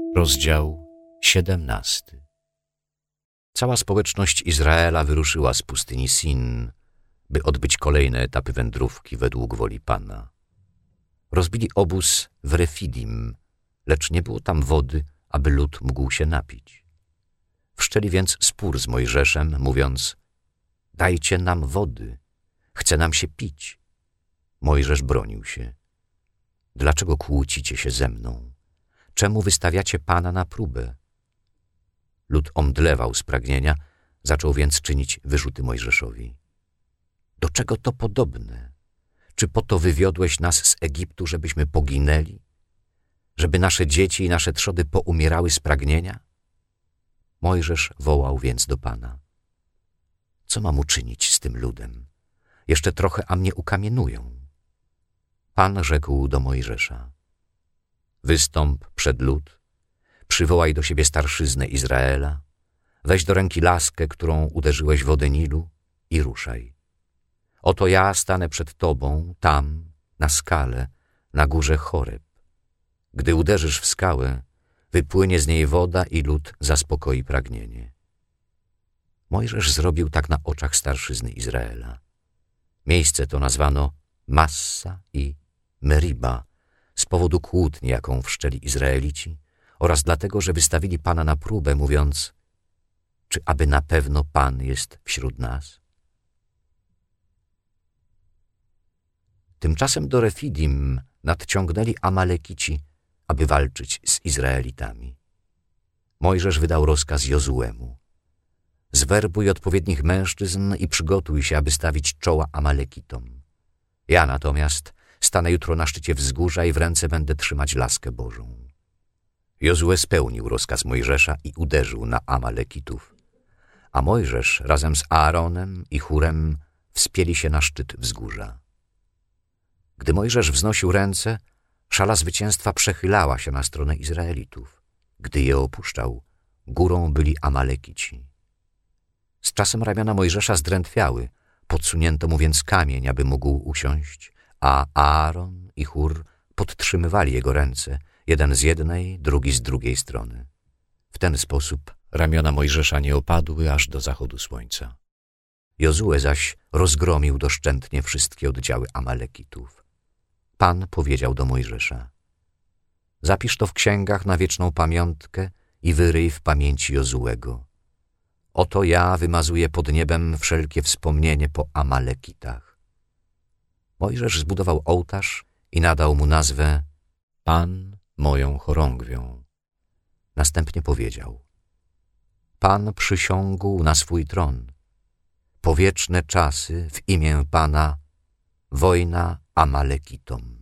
Rozdział 17. Cała społeczność Izraela wyruszyła z pustyni Sin, by odbyć kolejne etapy wędrówki według woli Pana. Rozbili obóz w Refidim, lecz nie było tam wody, aby lud mógł się napić. Wszczęli więc spór z Mojżeszem, mówiąc: dajcie nam wody, chce nam się pić. Mojżesz bronił się: dlaczego kłócicie się ze mną? Czemu wystawiacie Pana na próbę? Lud omdlewał z pragnienia, zaczął więc czynić wyrzuty Mojżeszowi. Do czego to podobne? Czy po to wywiodłeś nas z Egiptu, żebyśmy poginęli? Żeby nasze dzieci i nasze trzody poumierały z pragnienia? Mojżesz wołał więc do Pana: co mam uczynić z tym ludem? Jeszcze trochę, a mnie ukamienują. Pan rzekł do Mojżesza: wystąp przed lud, przywołaj do siebie starszyznę Izraela, weź do ręki laskę, którą uderzyłeś w wodę Nilu, i ruszaj. Oto ja stanę przed tobą, tam, na skale, na górze Choreb. Gdy uderzysz w skałę, wypłynie z niej woda i lud zaspokoi pragnienie. Mojżesz zrobił tak na oczach starszyzny Izraela. Miejsce to nazwano Massa i Meriba z powodu kłótni, jaką wszczęli Izraelici, oraz dlatego, że wystawili Pana na próbę, mówiąc: czy aby na pewno Pan jest wśród nas? Tymczasem do Refidim nadciągnęli Amalekici, aby walczyć z Izraelitami. Mojżesz wydał rozkaz Jozuemu: zwerbuj odpowiednich mężczyzn i przygotuj się, aby stawić czoła Amalekitom. Ja natomiast stanę jutro na szczycie wzgórza i w ręce będę trzymać laskę Bożą. Jozue spełnił rozkaz Mojżesza i uderzył na Amalekitów, a Mojżesz razem z Aaronem i Hurem wspięli się na szczyt wzgórza. Gdy Mojżesz wznosił ręce, szala zwycięstwa przechylała się na stronę Izraelitów. Gdy je opuszczał, górą byli Amalekici. Z czasem ramiona Mojżesza zdrętwiały, podsunięto mu więc kamień, aby mógł usiąść, a Aaron i Hur podtrzymywali jego ręce, jeden z jednej, drugi z drugiej strony. W ten sposób ramiona Mojżesza nie opadły aż do zachodu słońca. Jozue zaś rozgromił doszczętnie wszystkie oddziały Amalekitów. Pan powiedział do Mojżesza: zapisz to w księgach na wieczną pamiątkę i wyryj w pamięci Jozuego. Oto ja wymazuję pod niebem wszelkie wspomnienie po Amalekitach. Mojżesz zbudował ołtarz i nadał mu nazwę Pan moją chorągwią. Następnie powiedział: Pan przysiągł na swój tron. Po wieczne czasy w imię Pana wojna Amalekitom.